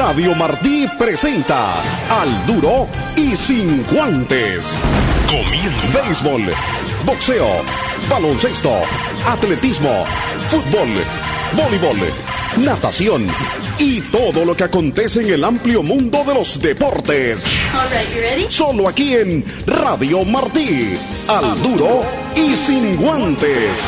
Radio Martí presenta Al Duro y Sin Guantes. Comienza. Béisbol, boxeo, baloncesto, atletismo, fútbol, voleibol, natación y todo lo que acontece en el amplio mundo de los deportes. All right, you ready? Solo aquí en Radio Martí. Al Duro y Sin Guantes.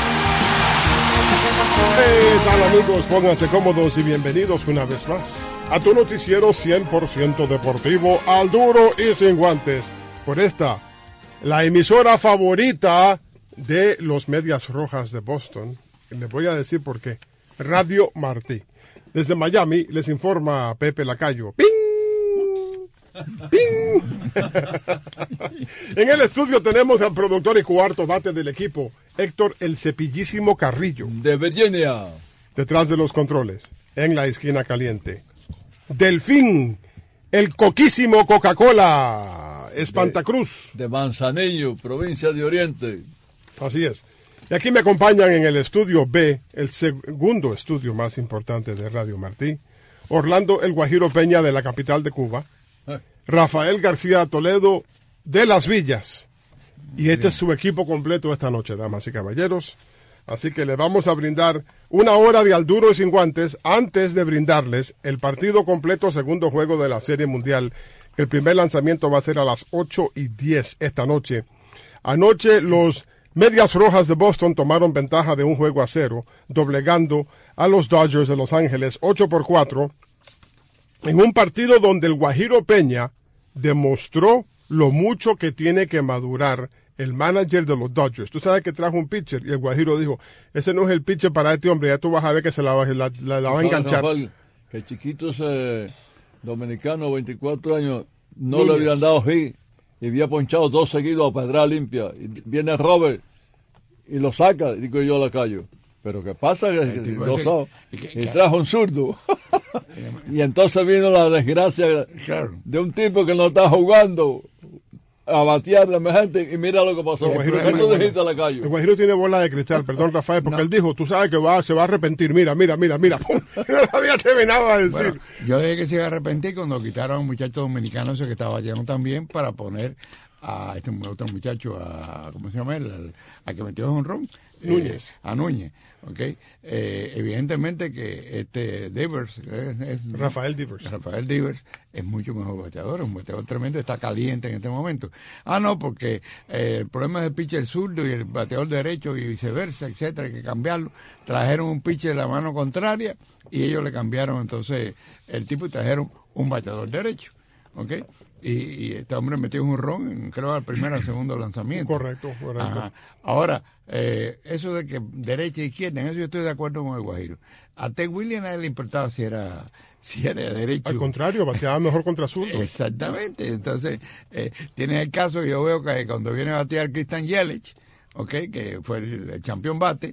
¿Qué tal, amigos? Pónganse cómodos y bienvenidos una vez más a tu noticiero 100% deportivo, Al Duro y Sin Guantes. Por esta, la emisora favorita de los Medias Rojas de Boston. Les voy a decir por qué. Radio Martí. Desde Miami les informa Pepe Lacayo. ¡Ping! ¡Ping! En el estudio tenemos al productor y cuarto bate del equipo, Héctor El Cepillísimo Carrillo. De Virginia. Detrás de los controles, en la esquina caliente, Delfín, el coquísimo Coca-Cola, Espantacruz. De Manzanillo, provincia de Oriente. Así es. Y aquí me acompañan en el estudio B, el segundo estudio más importante de Radio Martí, Orlando El Guajiro Peña de la capital de Cuba, Rafael García Toledo de Las Villas. Y este es su equipo completo esta noche, damas y caballeros. Así que les vamos a brindar una hora de Al Duro y Sin Guantes antes de brindarles el partido completo segundo juego de la Serie Mundial. El primer lanzamiento va a ser a las 8:10 esta noche. Anoche los Medias Rojas de Boston tomaron ventaja de 1-0, doblegando a los Dodgers de Los Ángeles 8-4, en un partido donde el Guajiro Peña demostró lo mucho que tiene que madurar el manager de los Dodgers. Tú sabes que trajo un pitcher y el Guajiro dijo, ese no es el pitcher para este hombre, ya tú vas a ver que se la va a enganchar. Rafael, que chiquitos dominicanos, 24 años, no le habían dado hit y había ponchado 2 seguidos a pedra limpia. Y viene Robert y lo saca, y digo yo, Lacayo. Pero ¿qué pasa? Y trajo un zurdo. Y entonces vino la desgracia de un tipo que no está jugando a batear de emergente y mira lo que pasó. ¿Qué tú dijiste, Lacayo? El Guajiro tiene bola de cristal, perdón, Rafael, porque él dijo, tú sabes que se va a arrepentir, mira. No lo había terminado de decir. Bueno, yo dije que se iba a arrepentir cuando quitaron a un muchacho dominicano ese que estaba bateando también para poner a este otro muchacho, ¿cómo se llama él? A que metió un ron. Núñez. A Núñez, ¿ok? Evidentemente que Devers, Rafael Devers es mucho mejor bateador, es un bateador tremendo, está caliente en este momento. No, porque el problema del pitcher zurdo y el bateador derecho y viceversa, etcétera, hay que cambiarlo. Trajeron un pitcher de la mano contraria y ellos le cambiaron entonces el tipo y trajeron un bateador derecho, ¿ok? Y este hombre metió un ron, creo, al primer o segundo lanzamiento. Correcto. Ajá. Ahora, eso de que derecha e izquierda, en eso yo estoy de acuerdo con el Guajiro. A Ted Williams a él le importaba si era derecho. Al contrario, bateaba mejor contra zurdo. Exactamente. Entonces, tiene el caso que yo veo que cuando viene a batear Christian Yelich, ¿okay? Que fue el campeón bate,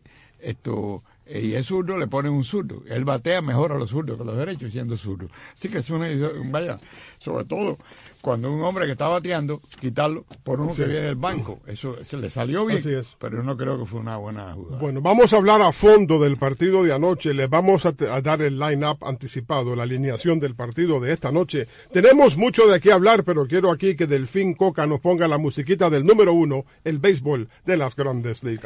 y es zurdo, le ponen un zurdo. Él batea mejor a los zurdos que a los derechos siendo zurdo. Así que es vaya, sobre todo cuando un hombre que está bateando, quitarlo por uno que viene del banco. Eso se le salió bien, así es. Pero no creo que fue una buena jugada. Bueno, vamos a hablar a fondo del partido de anoche. Les vamos a dar el line-up anticipado, la alineación del partido de esta noche. Tenemos mucho de qué hablar, pero quiero aquí que Delfín Coca nos ponga la musiquita del número 1, el béisbol de las Grandes Ligas.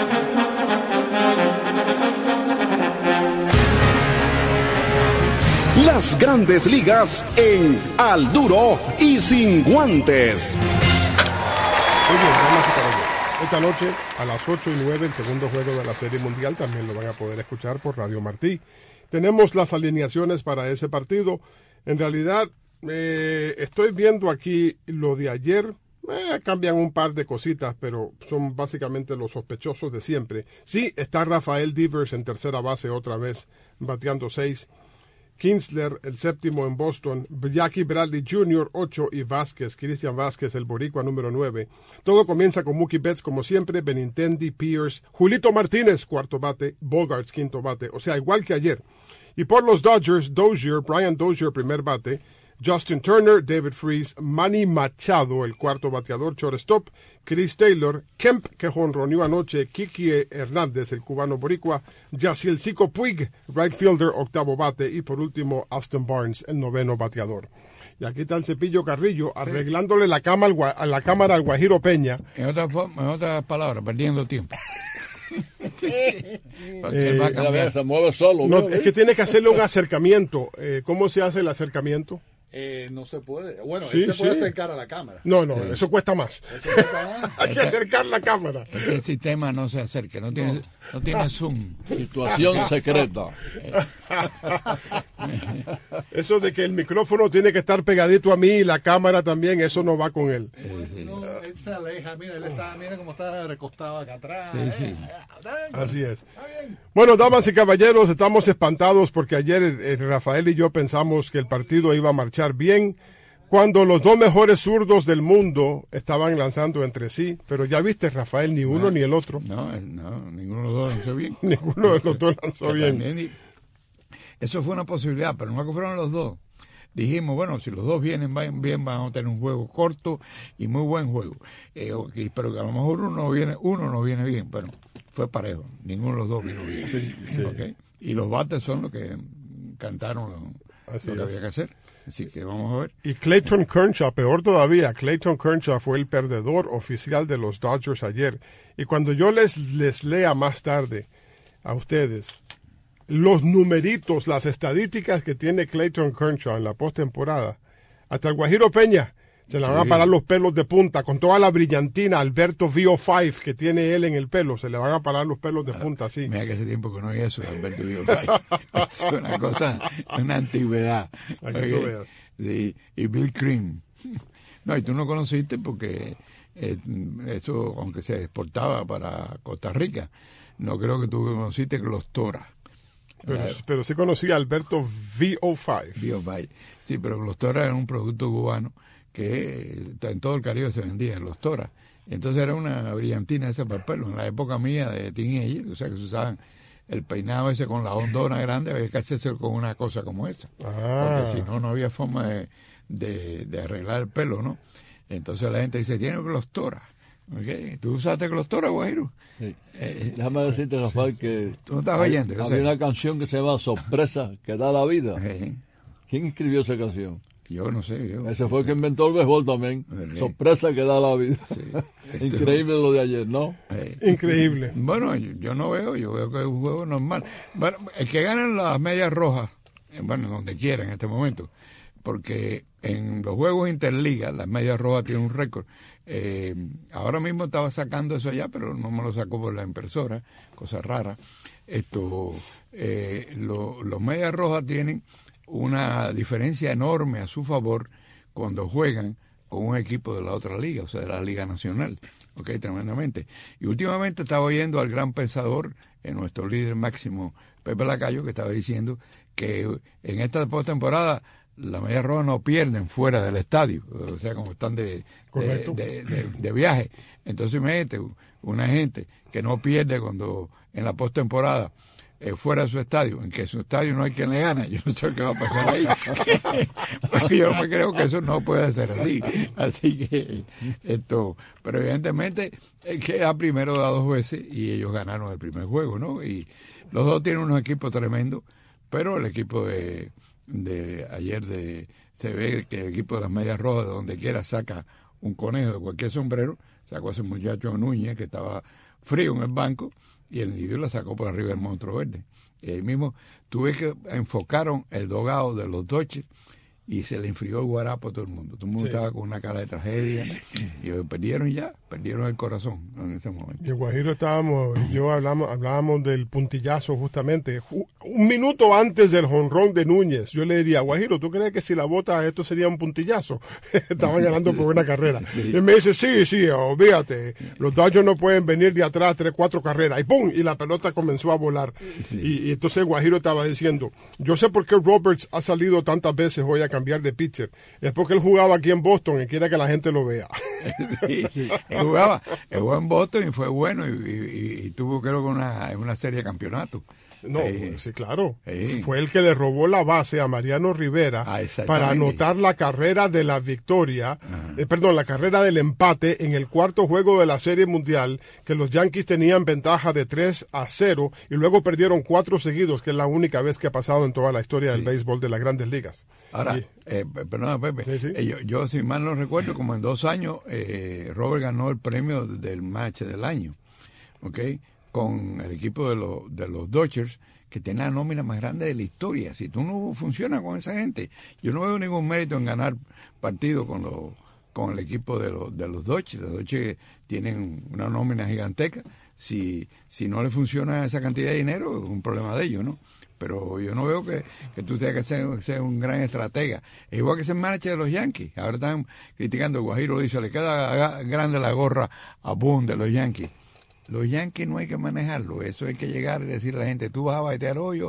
Las Grandes Ligas en Al Duro y Sin Guantes. Muy bien, damas y caballeros. Esta noche, a las 8:09, el segundo juego de la Serie Mundial, también lo van a poder escuchar por Radio Martí. Tenemos las alineaciones para ese partido. En realidad, estoy viendo aquí lo de ayer. Cambian un par de cositas, pero son básicamente los sospechosos de siempre. Sí, está Rafael Devers en tercera base otra vez, bateando 6. Kinsler, el séptimo en Boston, Jackie Bradley Jr., 8, y Cristian Vázquez, el boricua, número 9. Todo comienza con Mookie Betts, como siempre, Benintendi, Pierce, Julito Martínez, cuarto bate, Bogaerts, quinto bate, o sea, igual que ayer. Y por los Dodgers, Brian Dozier, primer bate, Justin Turner, David Freese, Manny Machado, el cuarto bateador, shortstop, Chris Taylor, Kemp, que jonroneó anoche, Kiki Hernández, el cubano boricua, Yasiel Zico Puig, right fielder, octavo bate, y por último, Austin Barnes, el noveno bateador. Y aquí está el Cepillo Carrillo arreglándole la cámara al Guajiro Peña. En otras palabras, perdiendo tiempo. Se mueve solo. No, es que tiene que hacerle un acercamiento. ¿Cómo se hace el acercamiento? No se puede. Bueno, Sí, él se puede sí. acercar a la cámara. No, eso cuesta más. Hay que acercar la cámara. Es que el sistema no se acerque, no tiene zoom. Situación secreta. Eso de que el micrófono tiene que estar pegadito a mí y la cámara también, eso no va con él. No, él se aleja, mira, mira cómo está recostado acá atrás. Sí. Así es. Bueno, damas y caballeros, estamos espantados porque ayer Rafael y yo pensamos que el partido iba a marchar bien cuando los dos mejores zurdos del mundo estaban lanzando entre sí, pero ya viste, Rafael, ni uno ni el otro. No, ninguno de los dos lanzó bien. Ninguno de los dos lanzó bien. También, eso fue una posibilidad, pero no que fueron los dos. Dijimos, bueno, si los dos vienen bien, van a tener un juego corto y muy buen juego. Pero que a lo mejor uno no viene bien. Bueno, fue parejo. Ninguno de los dos vino bien. Sí. ¿Okay? Y los bates son los que cantaron lo que había que hacer. Así que vamos a ver. Y Clayton Kershaw, peor todavía, Clayton Kershaw fue el perdedor oficial de los Dodgers ayer. Y cuando yo les lea más tarde a ustedes los numeritos, las estadísticas que tiene Clayton Kershaw en la postemporada, hasta el Guajiro Peña se le van a parar los pelos de punta, con toda la brillantina Alberto VO5 que tiene él en el pelo, se le van a parar los pelos de punta así. Mira que hace tiempo que no hay eso de Alberto VO5. Es una cosa, una antigüedad. Para que tú veas. Sí, y Bill Cream. No, y tú no conociste porque eso, aunque se exportaba para Costa Rica, no creo que tú conociste los Toras. Pero sí conocí a Alberto VO5. Sí, pero los Toras eran un producto cubano que en todo el Caribe se vendía, los Toras. Entonces era una brillantina esa para el pelo. En la época mía de teenager, o sea que se usaban el peinado ese con la ondona grande, había que hacerse con una cosa como esa. Porque si no, no había forma de arreglar el pelo, ¿no? Entonces la gente dice, tiene los Toras. ¿Okay? ¿Tú usaste los Toras, Guajiro? Sí. Déjame decirte, Rafael, que tú no estás oyendo. Había una canción que se llama Sorpresa, que da la vida. Sí. ¿Quién escribió esa canción? Yo no sé. Ese fue el que inventó el béisbol también. Sí. Sorpresa que da la vida. Sí. Increíble lo de ayer, ¿no? Increíble. Bueno, yo no veo, yo veo que es un juego normal. Bueno, el que ganan las medias rojas, bueno, donde quiera en este momento, porque en los juegos interligas, las medias rojas tienen un récord. Ahora mismo estaba sacando eso allá, pero no me lo sacó por la impresora, cosa rara. Los medias rojas tienen una diferencia enorme a su favor cuando juegan con un equipo de la otra liga, o sea, de la Liga Nacional. Ok, tremendamente. Y últimamente estaba oyendo al gran pensador, nuestro líder máximo, Pepe Lacayo, que estaba diciendo que en esta postemporada las medias rojas no pierden fuera del estadio, o sea, como están de viaje. Entonces, imagínate, una gente que no pierde cuando en la postemporada fuera de su estadio, en que su estadio no hay quien le gana, yo no sé qué va a pasar ahí. Porque yo me creo que eso no puede ser así. Así que pero evidentemente queda primero da 2 veces y ellos ganaron el primer juego, ¿no? Y los dos tienen unos equipos tremendos, pero el equipo de ayer se ve que el equipo de las medias rojas, de donde quiera saca un conejo de cualquier sombrero, sacó a ese muchacho Núñez que estaba frío en el banco, y el individuo la sacó por arriba del monstruo verde. Y ahí mismo tuve que enfocaron el dogado de los Dodgers y se le enfrió el guarapo a todo el mundo. Todo el mundo estaba con una cara de tragedia y perdieron el corazón en ese momento. Y en Guajiro hablábamos del puntillazo justamente. Un minuto antes del jonrón de Núñez, yo le diría, Guajiro, ¿tú crees que si la bota esto sería un puntillazo? Estaban ganando por una carrera. Y él me dice, sí, olvídate, los Dodgers no pueden venir de atrás 3-4 carreras. Y ¡pum! Y la pelota comenzó a volar. Sí. Y entonces Guajiro estaba diciendo, yo sé por qué Roberts ha salido tantas veces hoy a cambiar de pitcher. Es porque él jugaba aquí en Boston y quiere que la gente lo vea. Sí. Él jugó en Boston y fue bueno y tuvo creo que una serie de campeonatos. No, sí, claro. Fue el que le robó la base a Mariano Rivera para anotar la carrera de la victoria, la carrera del empate en el cuarto juego de la Serie Mundial, que los Yankees tenían ventaja de 3-0 y luego perdieron 4 seguidos, que es la única vez que ha pasado en toda la historia del béisbol de las Grandes Ligas. Ahora, perdona, Pepe, yo si mal no recuerdo, como en 2 años, Robert ganó el premio del match del año, ¿ok? Con el equipo de los Dodgers, que tiene la nómina más grande de la historia. Si tú no funcionas con esa gente, yo no veo ningún mérito en ganar partido con el equipo de los Dodgers. Los Dodgers tienen una nómina gigantesca. Si no le funciona esa cantidad de dinero, es un problema de ellos, ¿no? Pero yo no veo que tú tengas que ser un gran estratega. Es igual que ese manager de los Yankees. Ahora están criticando, el Guajiro dice, le queda grande la gorra a Boone de los Yankees. Los Yankees no hay que manejarlo, eso hay que llegar y decirle a la gente, tú vas a batear hoy,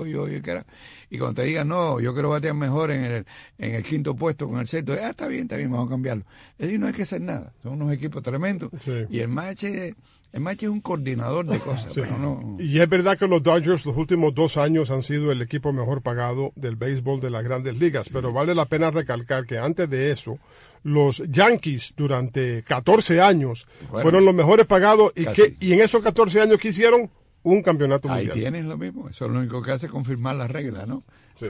y cuando te digan, no, yo quiero batear mejor en el quinto puesto con el sexto, está bien, vamos a cambiarlo. Es decir, no hay que hacer nada, son unos equipos tremendos, y el match es un coordinador de cosas. Sí. Pero no... Y es verdad que los Dodgers los últimos 2 años han sido el equipo mejor pagado del béisbol de las Grandes Ligas, pero vale la pena recalcar que antes de eso, los Yankees durante 14 años fueron los mejores pagados y en esos 14 años que hicieron un campeonato mundial. Ahí tienes lo mismo, eso es lo único que hace confirmar las reglas, ¿no? Sí.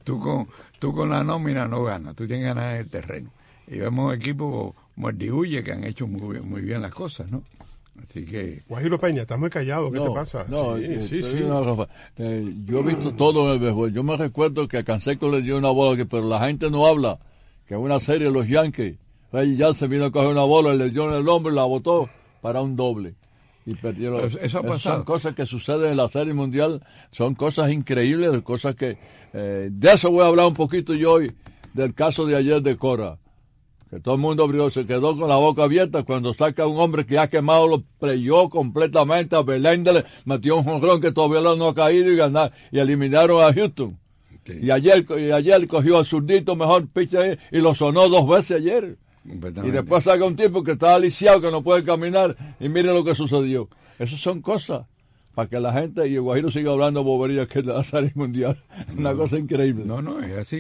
Tú con la nómina no ganas, tú tienes que ganar el terreno. Y vemos equipos como el Diuye que han hecho muy bien las cosas, ¿no? Así que... Guajiro Peña, estás muy callado, ¿qué te pasa? No, sí. Yo he visto todo en el béisbol. Yo me recuerdo que a Canseco le dio una bola, pero la gente no habla, que en una serie los Yankees, Ray Jansen vino a coger una bola, le dio en el hombro y la botó para un doble. Y perdieron. Eso ha pasado. Son cosas que suceden en la Serie Mundial, son cosas increíbles, cosas que... de eso voy a hablar un poquito yo hoy, del caso de ayer de Cora. Que todo el mundo se quedó con la boca abierta cuando saca a un hombre que ha quemado, lo preyó completamente a Beléndez, le metió un jonrón que todavía no ha caído y eliminaron a Houston. Sí. Y ayer cogió al zurdito mejor pitcher y lo sonó 2 veces ayer. Y después saca un tipo que está lisiado, que no puede caminar, y mire lo que sucedió. Esas son cosas para que la gente y el Guajiro siga hablando boberías que es de la Serie Mundial. Una cosa increíble. No, es así.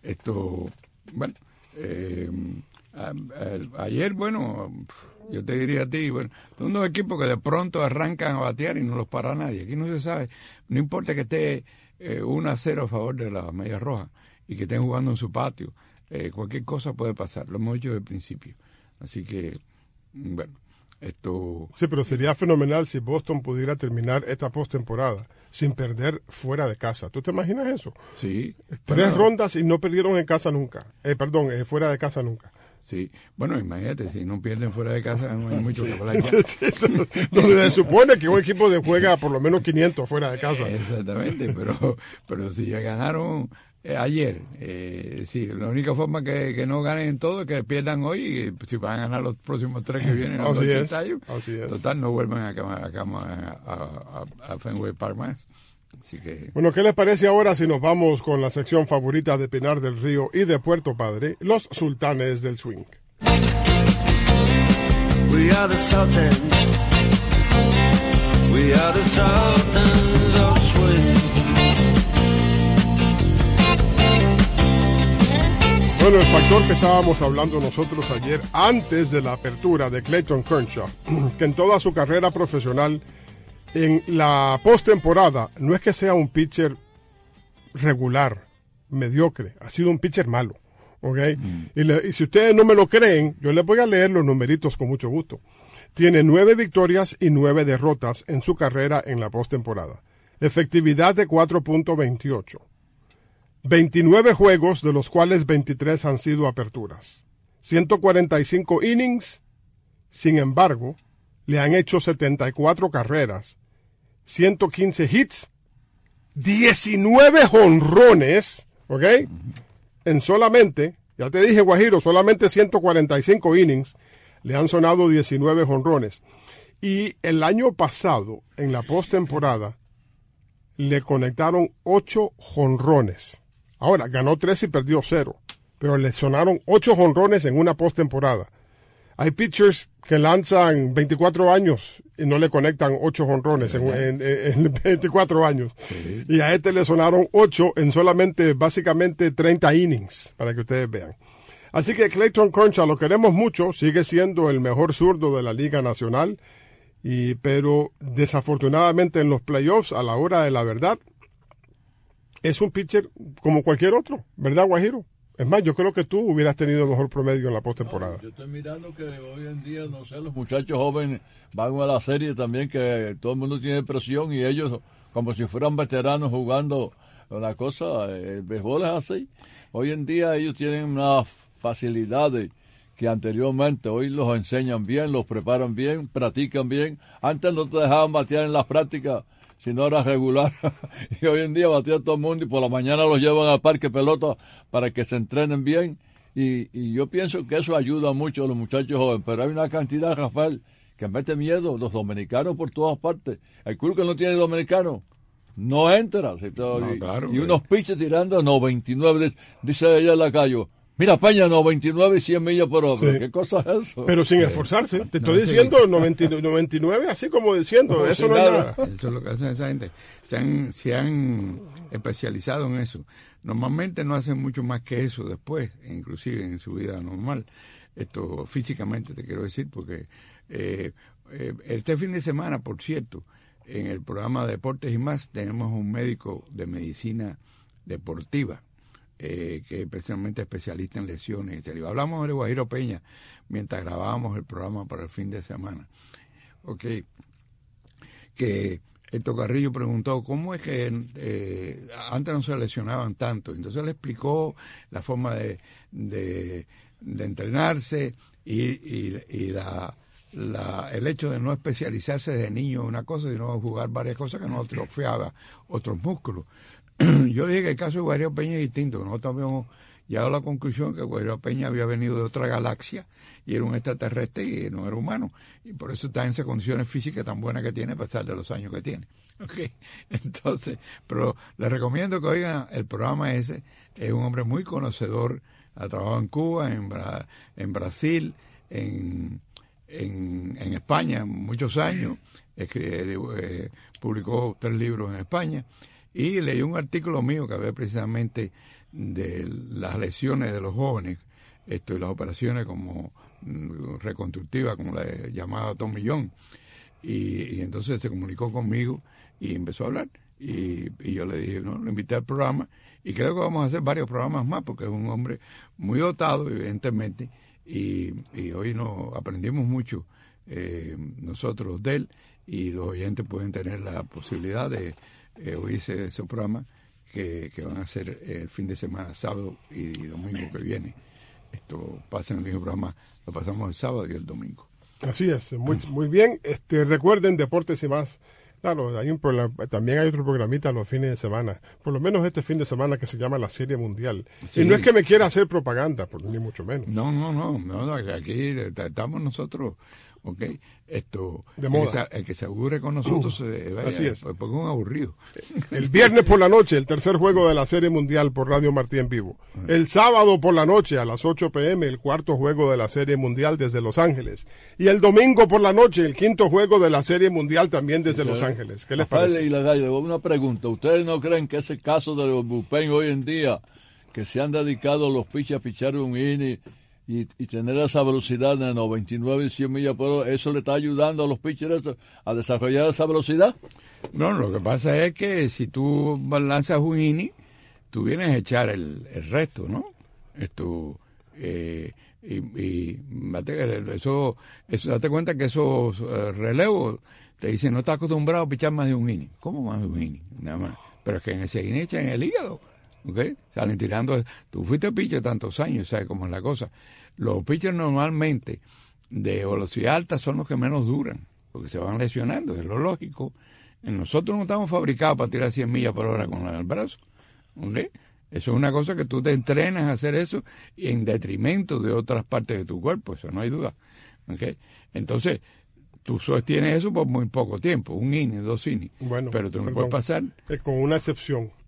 Bueno, ayer, yo te diría a ti, son 2 equipos que de pronto arrancan a batear y no los para nadie. Aquí no se sabe, no importa que esté 1-0 a favor de la Media Roja y que estén jugando en su patio, cualquier cosa puede pasar, lo hemos dicho desde el principio. Así que, Sí, pero sería fenomenal si Boston pudiera terminar esta postemporada sin perder fuera de casa. ¿Tú te imaginas eso? Sí. 3 rondas y no perdieron en casa nunca. Fuera de casa nunca. Sí, bueno, imagínate, si no pierden fuera de casa no hay mucho que hablar. Donde se supone que un equipo juega por lo menos 500 fuera de casa. Exactamente, pero si ya ganaron ayer, sí, la única forma que no ganen todo es que pierdan hoy y si van a ganar los próximos 3 que vienen. Así es. Total, no vuelven a Fenway Park más. Así que... Bueno, ¿qué les parece ahora si nos vamos con la sección favorita de Pinar del Río y de Puerto Padre, los sultanes del swing? We are the sultans. We are the sultans of swing. Bueno, el factor que estábamos hablando nosotros ayer, antes de la apertura de Clayton Kershaw, que en toda su carrera profesional, en la postemporada, no es que sea un pitcher regular, mediocre, ha sido un pitcher malo, ¿ok? Y si ustedes no me lo creen, yo les voy a leer los numeritos con mucho gusto. Tiene 9 victorias y 9 derrotas en su carrera en la postemporada. Efectividad de 4.28. 29 juegos, de los cuales 23 han sido aperturas. 145 innings, sin embargo, le han hecho 74 carreras, 115 hits, 19 jonrones, ¿ok? En solamente, ya te dije, Guajiro, solamente 145 innings, le han sonado 19 jonrones. Y el año pasado, en la postemporada, le conectaron 8 jonrones. Ahora, ganó 3 y perdió 0, pero le sonaron 8 jonrones en una postemporada. Hay pitchers que lanzan 24 años y no le conectan 8 jonrones en 24 años. Sí. Y a este le sonaron 8 en solamente, básicamente, 30 innings, para que ustedes vean. Así que Clayton Kershaw lo queremos mucho, sigue siendo el mejor zurdo de la Liga Nacional, pero desafortunadamente en los playoffs, a la hora de la verdad, es un pitcher como cualquier otro, ¿verdad, Guajiro? Es más, yo creo que tú hubieras tenido mejor promedio en la postemporada. Yo estoy mirando que hoy en día, no sé, los muchachos jóvenes van a la serie también, que todo el mundo tiene presión y ellos, como si fueran veteranos jugando una cosa, el béisbol es así. Hoy en día ellos tienen unas facilidades que anteriormente, hoy los enseñan bien, los preparan bien, practican bien. Antes no te dejaban batear en las prácticas si no era regular. Y hoy en día batea todo el mundo y por la mañana los llevan al parque pelota para que se entrenen bien. Y yo pienso que eso ayuda mucho a los muchachos jóvenes. Pero hay una cantidad, Rafael, que mete miedo. Los dominicanos por todas partes. El club que no tiene dominicano no entra. Claro, y unos pitches tirando 99. Dice ella en la calle, mira, Peña, 99 y 100 millas por hora. Sí. ¿Qué cosa es eso? Pero sin esforzarse. Te estoy diciendo 99, así como diciendo, eso no es nada. Eso es lo que hacen esa gente. Se han especializado en eso. Normalmente no hacen mucho más que eso después, inclusive en su vida normal. Esto físicamente te quiero decir, porque este fin de semana, por cierto, en el programa Deportes y Más, tenemos un médico de medicina deportiva, que es especialmente especialista en lesiones. Hablamos de Guajiro Peña mientras grabábamos el programa para el fin de semana. Okay. Que Héctor Carrillo preguntó cómo es que antes no se lesionaban tanto. Entonces le explicó la forma de entrenarse y el hecho de no especializarse desde niño en una cosa, sino jugar varias cosas que no atrofiaba otros músculos. Yo dije que el caso de Guajiro Peña es distinto. Nosotros habíamos llegado a la conclusión que Guajiro Peña había venido de otra galaxia y era un extraterrestre y no era humano. Y por eso está en esas condiciones físicas tan buenas que tiene a pesar de los años que tiene. Okay. Entonces, pero les recomiendo que oigan el programa ese. Es un hombre muy conocedor. Ha trabajado en Cuba, en Brasil, en España muchos años. Publicó 3 libros en España. Y leí un artículo mío que había precisamente de las lesiones de los jóvenes y las operaciones como reconstructivas, como la llamaba Tom Millón. Y entonces se comunicó conmigo y empezó a hablar. Y yo le dije, no, lo invité al programa y creo que vamos a hacer varios programas más porque es un hombre muy dotado, evidentemente. Y hoy nos aprendimos mucho nosotros de él y los oyentes pueden tener la posibilidad de oírse ese programa que van a hacer el fin de semana, sábado y domingo que viene. Esto pasa en el mismo programa, lo pasamos el sábado y el domingo. Así es, muy bien. Recuerden Deportes y Más. Claro, también hay otro programita los fines de semana, por lo menos este fin de semana que se llama la Serie Mundial. Sí. Y no es que me quiera hacer propaganda, ni mucho menos. No, aquí estamos nosotros, ¿ok? De moda. El que se aburre con nosotros, vaya, así es. Porque es un aburrido. El viernes por la noche, el tercer juego de la Serie Mundial por Radio Martí en vivo. El sábado por la noche, a las 8 p.m., el cuarto juego de la Serie Mundial desde Los Ángeles. Y el domingo por la noche, el quinto juego de la Serie Mundial también desde Los Ángeles. ¿Qué les parece? Y la Gallo, una pregunta. ¿Ustedes no creen que ese caso de los bullpen hoy en día, que se han dedicado los pitchers a pichar un inning y tener esa velocidad de 99 y 100 millas por hora, eso le está ayudando a los pitchers a desarrollar esa velocidad? No, lo que pasa es que si tú lanzas un inning, tú vienes a echar el resto, ¿no? Date cuenta que esos relevos te dicen, no estás acostumbrado a pichar más de un inning. ¿Cómo más de un inning? Nada más. Pero es que en ese inning echan el hígado. ¿Okay? Salen tirando. Tú fuiste pitcher tantos años, ¿sabes cómo es la cosa? Los pitchers normalmente de velocidad alta son los que menos duran, porque se van lesionando, es lo lógico. Nosotros no estamos fabricados para tirar 100 millas por hora con el brazo. ¿Okay? Eso es una cosa que tú te entrenas a hacer eso en detrimento de otras partes de tu cuerpo, eso no hay duda. ¿Okay? Entonces, tú sostienes eso por muy poco tiempo, un inning, 2 innings. Bueno, pero tú no puedes pasar. Con una excepción.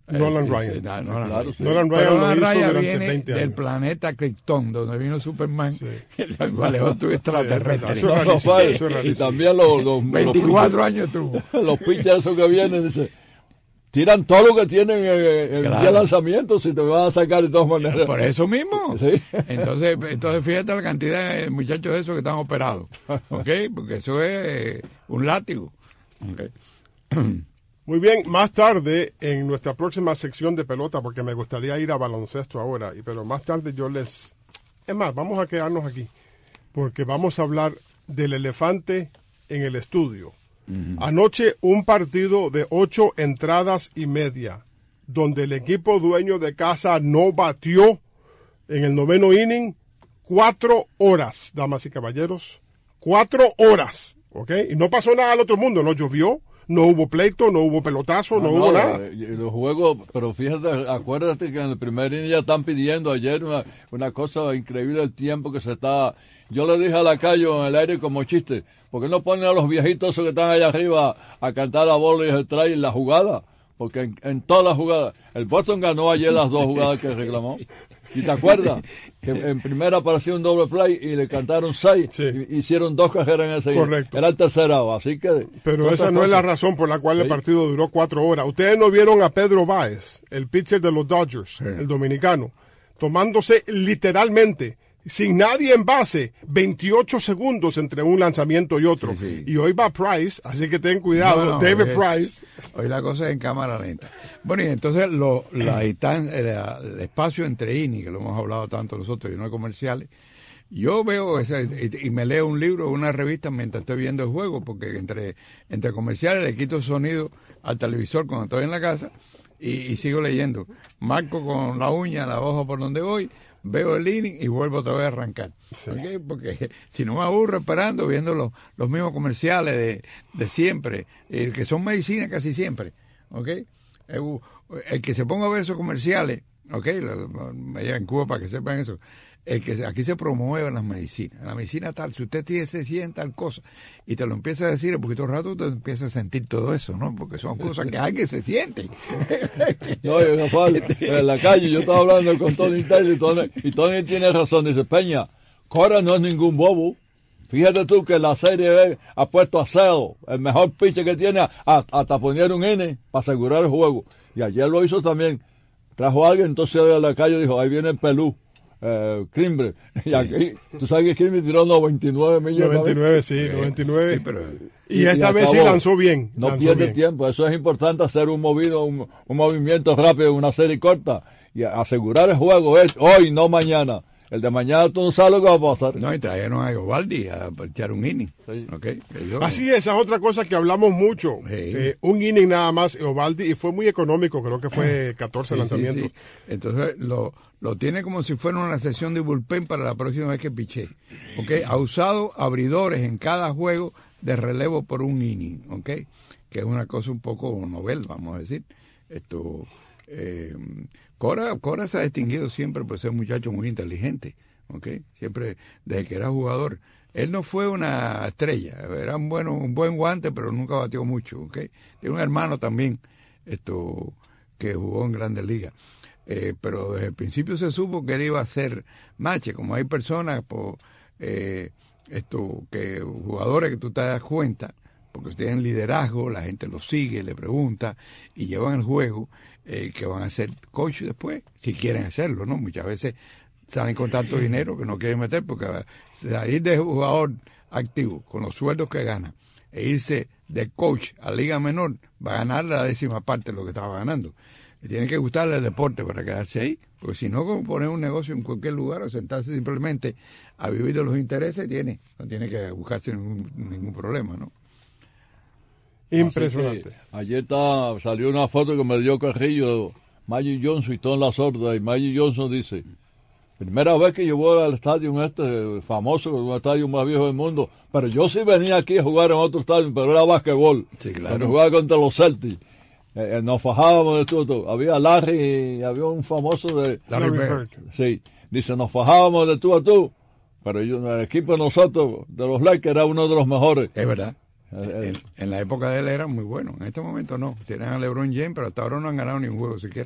Nolan Ryan. Nolan Nolan Pero Ryan lo hizo Ryan durante viene 20 del años. planeta Krypton, donde vino Superman, Sí. el cual tuvo extraterrestre. Eso es No, rarísimo, vale. eso es Y rarísimo. también los 24 años tuvo. los pitchers esos que vienen, dice, tiran todo lo que tienen en Claro. día de lanzamiento, si te van a sacar de todas maneras. Por eso mismo. Sí. Entonces fíjate la cantidad de muchachos de esos que están operados. ¿Ok? Porque eso es un látigo. ¿Ok? Muy bien, más tarde en nuestra próxima sección de pelota, porque me gustaría ir a baloncesto ahora, pero más tarde es más, vamos a quedarnos aquí, porque vamos a hablar del elefante en el estudio. Anoche un partido de 8 entradas y media, donde el equipo dueño de casa no batió en el 9º inning 4 horas, damas y caballeros, 4 horas, ¿ok? Y no pasó nada al otro mundo, no llovió, no hubo pleito, no hubo pelotazo, no hubo nada. Los juegos, pero fíjate, acuérdate que en el primer inning ya están pidiendo ayer una cosa increíble el tiempo que se está. Yo le dije a Lacayo en el aire como chiste, ¿por qué no ponen a los viejitos esos que están allá arriba a cantar la bola y el try en la jugada? Porque en todas las jugadas, el Boston ganó ayer las 2 jugadas que reclamó. ¿Y te acuerdas? Que en primera apareció un doble play y le cantaron 6. Sí. Hicieron 2 carreras en ese. Correcto. Era el tercerado, así que. Pero esa no es la razón por la cual el partido duró 4 horas. Ustedes no vieron a Pedro Báez, el pitcher de los Dodgers, el dominicano, tomándose literalmente, sin nadie en base, 28 segundos entre un lanzamiento y otro. Sí. Y hoy va Price, así que ten cuidado, No, David es- Price. Hoy la cosa es en cámara lenta. Bueno, y entonces el espacio entre innings, que lo hemos hablado tanto nosotros y no hay comerciales, yo veo y me leo un libro o una revista mientras estoy viendo el juego, porque entre comerciales le quito sonido al televisor cuando estoy en la casa y sigo leyendo. Marco con la uña la hoja por donde voy, veo el inning y vuelvo otra vez a arrancar. ¿Ok? Porque si no me aburro esperando, viendo los mismos comerciales de siempre, que son medicinas casi siempre. ¿Ok? El que se ponga a ver esos comerciales, ¿ok? Allá en Cuba para que sepan eso. Aquí se promueven las medicinas. La medicina tal, si usted se siente tal cosa y te lo empieza a decir, a poquito rato te empieza a sentir todo eso, ¿no? Porque son cosas que hay que se sienten. No, Rafael, en la calle yo estaba hablando con Tony Taylor y Tony tiene razón. Dice, Peña, Cora no es ningún bobo. Fíjate tú que la Serie B ha puesto a Sale, el mejor pitcher que tiene, hasta poner un N para asegurar el juego. Y ayer lo hizo también. Trajo a alguien, entonces a la calle dijo, ahí viene el Pelú. Crimbre. Y aquí, tú sabes que Crimbre tiró 99 millones. 99, sí, 99. Sí, pero Y esta vez sí acabó. lanzó bien. No lanzó pierde bien. tiempo, eso es importante, hacer un movimiento rápido en una serie corta y asegurar el juego es hoy, no mañana. El de mañana tú no sabes lo que va a pasar. no, y trajeron a Eovaldi a echar un inning. Sí. ¿Ok? Que yo- Así es, esa es otra cosa que hablamos mucho. Sí. Un inning nada más, Eovaldi, y fue muy económico, creo que fue 14 Sí, lanzamientos. sí, sí. Entonces lo tiene como si fuera una sesión de bullpen para la próxima vez que piche. ¿Ok? Ha usado abridores en cada juego de relevo por un inning. ¿Ok? Que es una cosa un poco novel, vamos a decir. Cora se ha distinguido siempre por ser un muchacho muy inteligente. ¿Ok? Siempre, desde que era jugador. Él no fue una estrella, era un buen guante, pero nunca batió mucho. ¿Ok? Tiene un hermano también que jugó en Grandes Ligas. Pero desde el principio se supo que él iba a hacer match, como hay personas que jugadores que tú te das cuenta, porque tienen liderazgo, la gente los sigue, le pregunta y llevan el juego, que van a ser coach después, si quieren hacerlo, ¿no? Muchas veces salen con tanto dinero que no quieren meter, porque salir de jugador activo con los sueldos que gana e irse de coach a liga menor va a ganar la 10ª parte de lo que estaba ganando. Le tiene que gustarle el deporte para quedarse ahí, porque si no, como poner un negocio en cualquier lugar o sentarse simplemente a vivir de los intereses, no tiene que buscarse ningún problema, ¿no? Impresionante. Así que ayer salió una foto que me dio Carrillo, Magic Johnson y toda la sorda, y Magic Johnson dice, primera vez que yo voy al estadio famoso, un estadio más viejo del mundo, pero yo sí venía aquí a jugar en otro estadio, pero era basquetbol. Sí, claro. Cuando jugaba contra los Celtics. Nos fajábamos de todo. Había Larry y había un famoso de... Larry Bird. Sí, dice, nos fajábamos de tú a tú, pero el equipo de nosotros, de los Lakers, era uno de los mejores. Es verdad. En la época de él era muy bueno. En este momento no. Tienen a LeBron James, pero hasta ahora no han ganado ni un juego siquiera.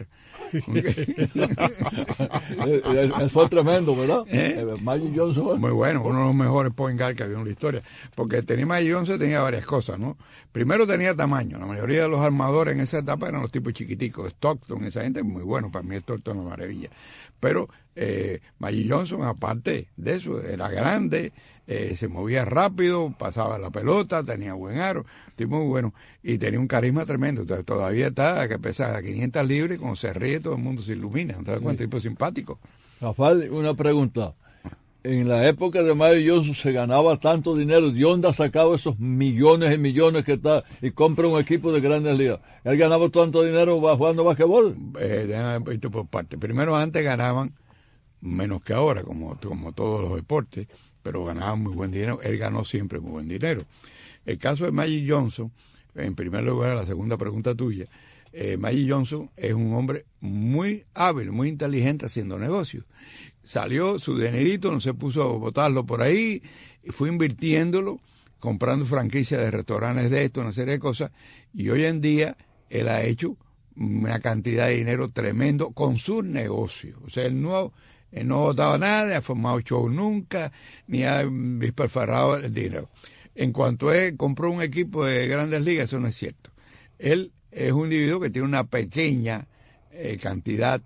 Él fue tremendo, ¿verdad? Magic Johnson. Muy bueno, uno de los mejores point guard que había en la historia. Porque Magic Johnson tenía varias cosas, ¿no? Primero tenía tamaño. La mayoría de los armadores en esa etapa eran los tipos chiquiticos. Stockton, esa gente muy bueno. Para mí Stockton es una maravilla. Pero Magic Johnson, aparte de eso, era grande, se movía rápido, pasaba la pelota, tenía buen aro, tipo muy bueno, y tenía un carisma tremendo. Entonces, todavía está, que pesa 500 libras, cuando se ríe todo el mundo se ilumina. Entonces, un tipo simpático. Rafael, una pregunta. En la época de Magic Johnson se ganaba tanto dinero. ¿De dónde ha sacado esos millones y millones que está y compra un equipo de Grandes Ligas? ¿Él ganaba tanto dinero jugando basquetbol? Por parte. Primero, antes ganaban menos que ahora, como todos los deportes, pero ganaban muy buen dinero. Él ganó siempre muy buen dinero. El caso de Magic Johnson, en primer lugar, la segunda pregunta tuya, Magic Johnson es un hombre muy hábil, muy inteligente haciendo negocios. Salió su dinerito, no se puso a botarlo por ahí, y fue invirtiéndolo, comprando franquicias de restaurantes de esto, una serie de cosas, y hoy en día él ha hecho una cantidad de dinero tremendo con sus negocios. O sea, él no botaba nada, ni ha formado show nunca, ni ha despilfarrado el dinero. En cuanto a él compró un equipo de Grandes Ligas, eso no es cierto. Él es un individuo que tiene una pequeña cantidad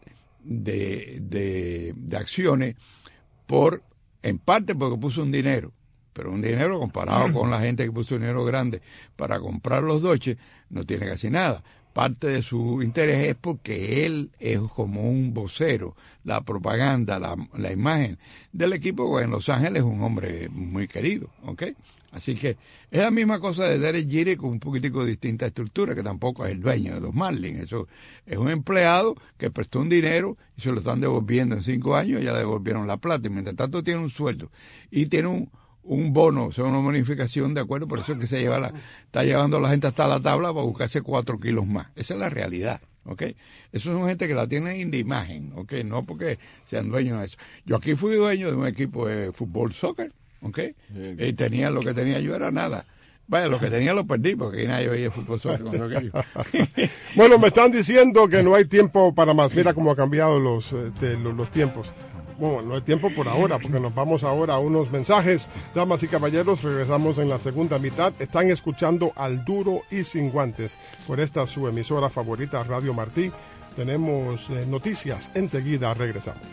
de acciones, en parte porque puso un dinero, pero un dinero comparado con la gente que puso dinero grande para comprar los Dodgers, no tiene casi nada. Parte de su interés es porque él es como un vocero, la propaganda, la imagen del equipo, porque en Los Ángeles es un hombre muy querido, ¿ok? Así que es la misma cosa de Derek Jeter con un poquitico de distinta estructura, que tampoco es el dueño de los Marlins. Eso es un empleado que prestó un dinero y se lo están devolviendo en 5 años, ya le devolvieron la plata, y mientras tanto tiene un sueldo y tiene un bono, o sea, una bonificación, ¿de acuerdo? Por eso es que está llevando a la gente hasta la tabla para buscarse 4 kilos más. Esa es la realidad, ¿ok? Eso son gente que la tienen de imagen, ¿ok? No porque sean dueños de eso. Yo aquí fui dueño de un equipo de fútbol, soccer, ¿ok? Y tenía lo que tenía yo era nada. Vaya, lo que tenía lo perdí, porque aquí nadie veía fútbol soccer con aquello. Bueno, me están diciendo que no hay tiempo para más. Mira cómo ha cambiado los tiempos. Bueno, no hay tiempo por ahora, porque nos vamos ahora a unos mensajes. Damas y caballeros, regresamos en la segunda mitad. Están escuchando Al Duro y Sin Guantes por esta su emisora favorita, Radio Martí. Tenemos noticias. Enseguida regresamos.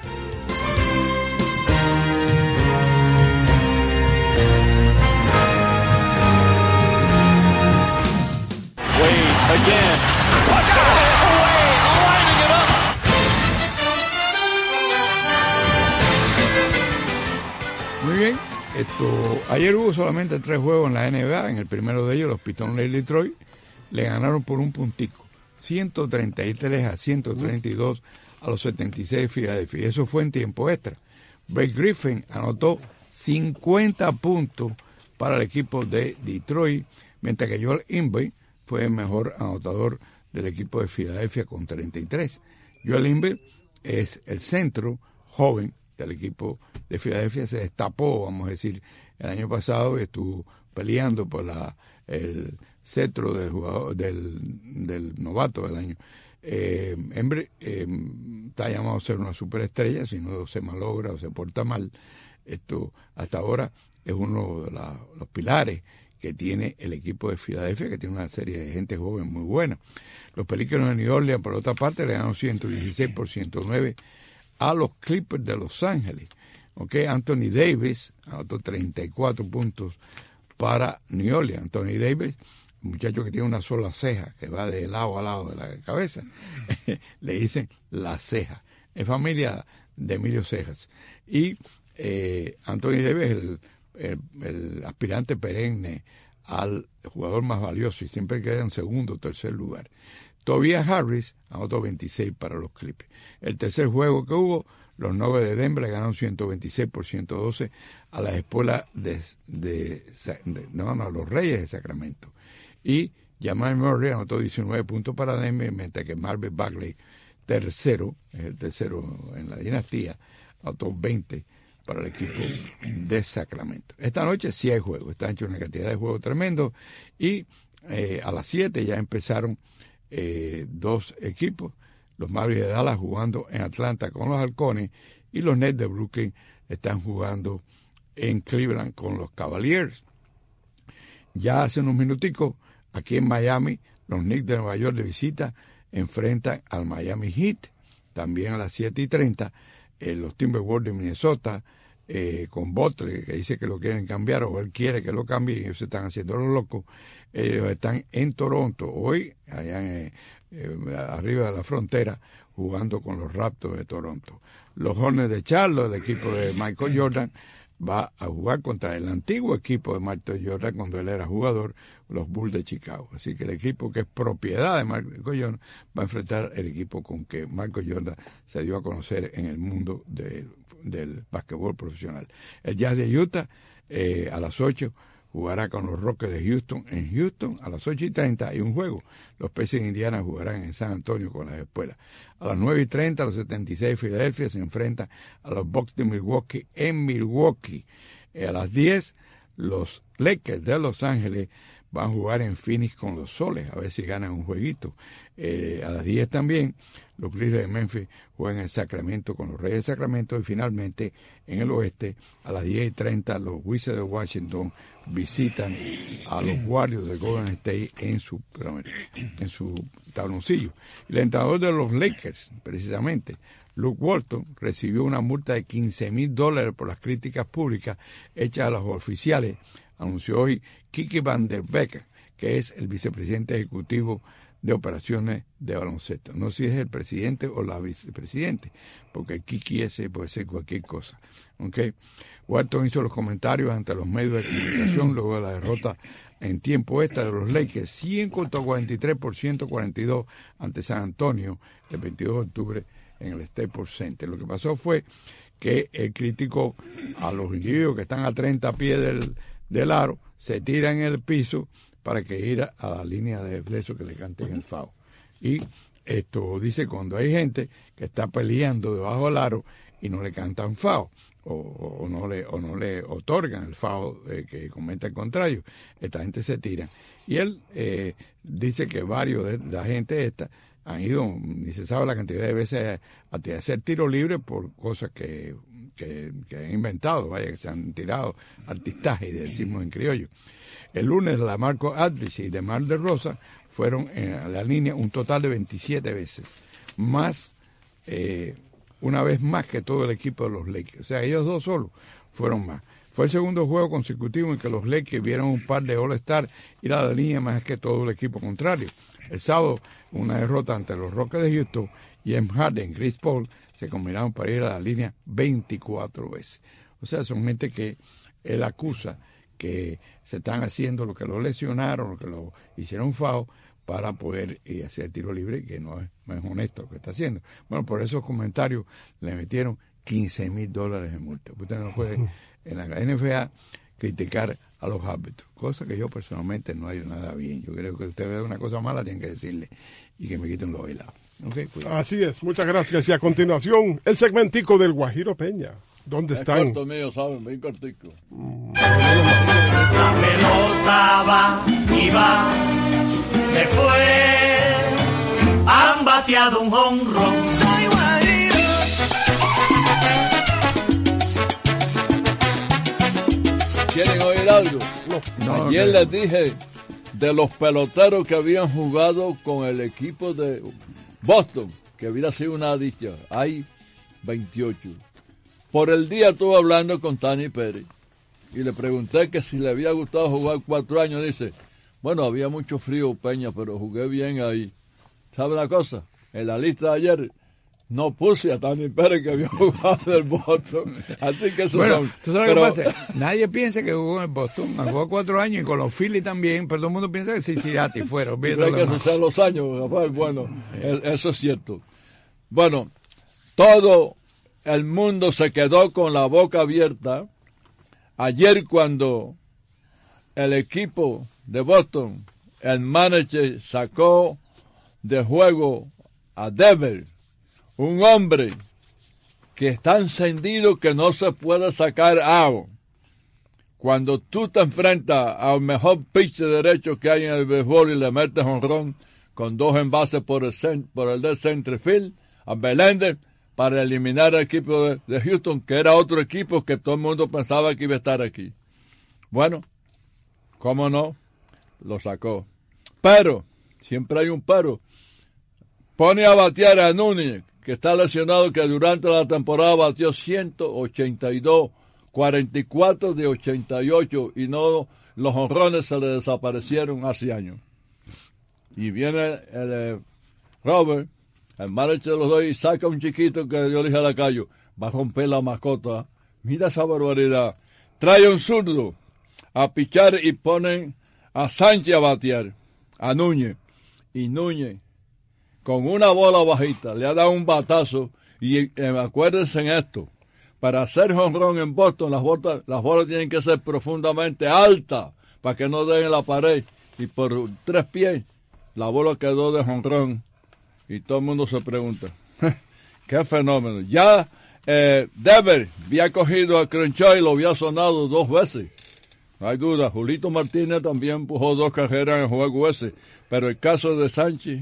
Wade again. Lining it up. Muy bien, ayer hubo solamente 3 juegos en la NBA. En el primero de ellos, los Pistons de Detroit le ganaron por un puntico, 133-132 a los 76 de Filadelfia. Y eso fue en tiempo extra. Blake Griffin anotó 50 puntos para el equipo de Detroit, mientras que Joel Embiid fue el mejor anotador del equipo de Filadelfia con 33. Joel Embiid es el centro joven del equipo de Filadelfia, se destapó, vamos a decir, el año pasado y estuvo peleando por el cetro del jugador, del novato del año. Embiid está llamado a ser una superestrella, si no se malogra o se porta mal. Hasta ahora es uno de los pilares que tiene el equipo de Filadelfia, que tiene una serie de gente joven muy buena. Los Pelícanos de New Orleans, por otra parte, le ganaron 116-109 a los Clippers de Los Ángeles. Okay, Anthony Davis anotó 34 puntos para New Orleans. Anthony Davis, un muchacho que tiene una sola ceja, que va de lado a lado de la cabeza, le dicen la ceja. Es familia de Emilio Cejas. Y Anthony Davis es el aspirante perenne al jugador más valioso y siempre queda en segundo o tercer lugar. Tobias Harris anotó 26 para los Clippers. El tercer juego que hubo, los Nuggets de Denver le ganaron 126-112 a las espuelas los Reyes de Sacramento. Y Jamal Murray anotó 19 puntos para Denver, mientras que Marvin Bagley, es el tercero en la dinastía, anotó 20 para el equipo de Sacramento. Esta noche sí hay juego, está hecho una cantidad de juegos tremendo y a las 7 ya empezaron 2 equipos, los Mavericks de Dallas jugando en Atlanta con los Halcones y los Nets de Brooklyn están jugando en Cleveland con los Cavaliers. Ya hace unos minuticos, aquí en Miami, los Knicks de Nueva York de visita enfrentan al Miami Heat. También a las 7:30, los Timberwolves de Minnesota, con Butler, que dice que lo quieren cambiar, o él quiere que lo cambie, y ellos se están haciendo los locos. Ellos están en Toronto, hoy, allá arriba de la frontera, jugando con los Raptors de Toronto. Los Hornets de Charlotte, el equipo de Michael Jordan, va a jugar contra el antiguo equipo de Michael Jordan cuando él era jugador, los Bulls de Chicago. Así que el equipo que es propiedad de Michael Jordan va a enfrentar el equipo con que Michael Jordan se dio a conocer en el mundo del básquetbol profesional. El Jazz de Utah a las 8 jugará con los Rockets de Houston en Houston. A las 8:30 hay un juego. Los Pacers de Indiana jugarán en San Antonio con las Espuelas. A las 9:30 los 76 de Filadelfia se enfrentan a los Bucks de Milwaukee en Milwaukee. A las 10 los Lakers de Los Ángeles van a jugar en Phoenix con los Soles, a ver si ganan un jueguito. A las 10 también los Grizzlies de Memphis juegan en Sacramento con los Reyes de Sacramento y finalmente en el oeste a las 10:30 los Wizards de Washington visitan a los Warriors de Golden State en su tabloncillo. El entrenador de los Lakers, precisamente, Luke Walton, recibió una multa de $15,000 por las críticas públicas hechas a los oficiales, anunció hoy Kiki Van Der Beek, que es el vicepresidente ejecutivo de operaciones de baloncesto. No sé si es el presidente o la vicepresidente, porque el Kiki ese puede ser cualquier cosa. ¿Okay? Walton hizo los comentarios ante los medios de comunicación luego de la derrota en tiempo extra de los Lakers, 143 por 142 ante San Antonio el 22 de octubre en el Staples Center. Lo que pasó fue que él criticó a los individuos que están a 30 pies del aro, se tiran en el piso para que ir a la línea de eso que le canten el foul. Y esto dice cuando hay gente que está peleando debajo del aro y no le cantan foul o no le otorgan el foul que comenta el contrario, esta gente se tira. Y él dice que varios de la gente esta han ido, ni se sabe la cantidad de veces, a hacer tiro libre por cosas que han inventado, vaya, que se han tirado artistaje, decimos en criollo. El lunes, la Marco Aldridge y DeMar DeRozan fueron a la línea un total de 27 veces, más una vez más que todo el equipo de los Lakers. O sea, ellos dos solos fueron más. Fue el segundo juego consecutivo en que los Lakers vieron un par de All-Star ir a la línea más que todo el equipo contrario. El sábado, una derrota ante los Rockets de Houston y James Harden, Chris Paul, se combinaron para ir a la línea 24 veces. O sea, son gente que él acusa que se están haciendo lo que lo lesionaron, lo que lo hicieron foul para poder hacer tiro libre, que no es honesto lo que está haciendo. Bueno, por esos comentarios le metieron $15,000 en multa. Usted no puede en la NFA criticar a los árbitros, cosa que yo personalmente no hay nada bien. Yo creo que usted ve una cosa mala, tiene que decirle y que me quiten los bailados. Okay, así es, muchas gracias. Y a continuación, el segmentico del Guajiro Peña. ¿Dónde están? Es corto mío, ¿saben? Bien cortico. La pelota va y va, después han bateado un jonrón. Soy Guajiro. ¿Quieren oír algo? No. Ayer les dije de los peloteros que habían jugado con el equipo de Boston, que hubiera sido una dicha. Hay 28. Por el día estuve hablando con Tani Pérez y le pregunté que si le había gustado jugar 4 años. Dice, bueno, había mucho frío, Peña, pero jugué bien ahí. ¿Sabe una cosa? En la lista de ayer no puse a Tani Pérez que había jugado del Boston. Así que eso bueno, son... ¿tú sabes qué pasa? Nadie piensa que jugó en el Boston. Jugó 4 años y con los Phillies también, pero todo el mundo piensa que Cincinnati fuera. Creo que esos sean los años, Rafael. Bueno, eso es cierto. Bueno, todo el mundo se quedó con la boca abierta ayer cuando el equipo de Boston, el manager sacó de juego a Devers, un hombre que está encendido que no se puede sacar agua. Cuando tú te enfrentas al mejor pitcher derecho que hay en el béisbol y le metes jonrón con 2 envases por el de center field, a Beléndez, para eliminar al equipo de Houston, que era otro equipo que todo el mundo pensaba que iba a estar aquí. Bueno, ¿cómo no? Lo sacó. Pero, siempre hay un pero. Pone a batear a Núñez, que está lesionado, que durante la temporada batió 182, 44 de 88, y no, los jonrones se le desaparecieron hace años. Y viene el Robert, el manager de los dos, y saca un chiquito que yo le dije a Lacayo, va a romper la mascota. Mira esa barbaridad. Trae un zurdo a pichar y ponen a Sánchez a batear, a Núñez. Y Núñez, con una bola bajita, le ha dado un batazo. Y acuérdense en esto, para hacer jonrón en Boston, las bolas tienen que ser profundamente altas para que no den en la pared. Y por 3 pies, la bola quedó de jonrón. Y todo el mundo se pregunta, qué fenómeno. Ya Devers había cogido a Crenshaw y lo había sonado 2 veces. No hay duda. Julito Martínez también empujó 2 carreras en el juego ese. Pero el caso de Sánchez,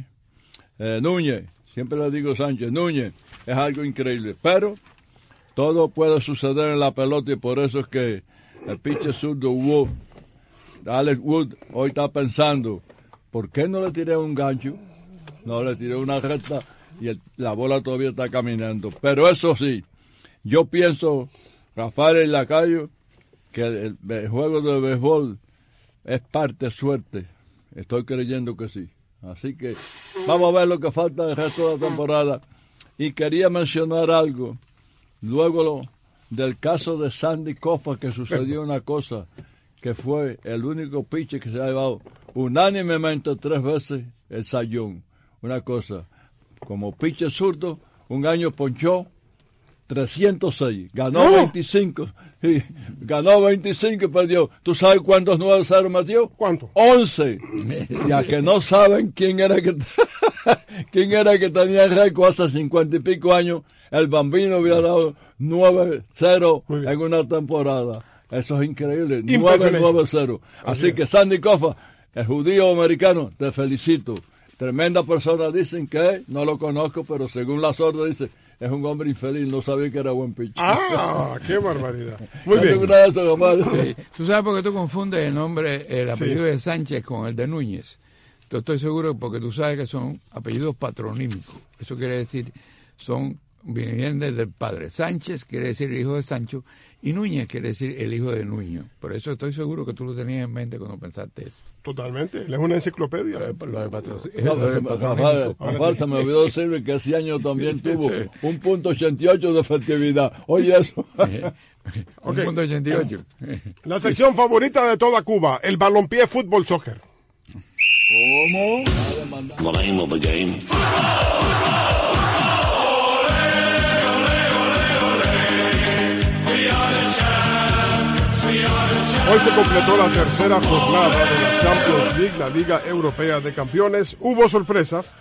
Núñez, siempre le digo Sánchez, Núñez, es algo increíble. Pero todo puede suceder en la pelota y por eso es que el pitcher zurdo Wood, Alex Wood, hoy está pensando, ¿por qué no le tiré un gancho? No, le tiré una recta y la bola todavía está caminando. Pero eso sí, yo pienso, Rafael Lacayo, que el juego de béisbol es parte suerte. Estoy creyendo que sí. Así que vamos a ver lo que falta del resto de la temporada. Y quería mencionar algo. Luego del caso de Sandy Koufax, que sucedió una cosa, que fue el único pitcher que se ha llevado unánimemente 3 veces el Cy Young. Una cosa, como pitcher zurdo, un año ponchó 306, ganó 25, y ganó 25 y perdió. ¿Tú sabes cuántos 9-0 metió? ¿Cuánto? 11. Ya que no saben quién era que tenía el récord hace 50 y pico años, el Bambino había dado 9-0 en una temporada. Eso es increíble, 9-0. Así que Sandy Koufax, el judío americano, te felicito. Tremenda persona, dicen que no lo conozco, pero según la sorda dice, es un hombre infeliz, no sabía que era buen pitcher. ¡Ah, qué barbaridad! Muy bien. Sí. Tú sabes por qué tú confundes el apellido de Sánchez con el de Núñez. Yo estoy seguro porque tú sabes que son apellidos patronímicos. Eso quiere decir, vienen del padre. Sánchez quiere decir el hijo de Sancho y Núñez quiere decir el hijo de Nuño. Por eso estoy seguro que tú lo tenías en mente cuando pensaste eso. Totalmente, es una enciclopedia. Rafael, se me olvidó decirle que ese año también tuvo un .88 de efectividad. Oye eso. Un .88. La sección favorita de toda Cuba, el balompié fútbol soccer. ¿Cómo? The name of the game. Hoy se completó la tercera jornada de la Champions League, la Liga Europea de Campeones. Hubo sorpresas,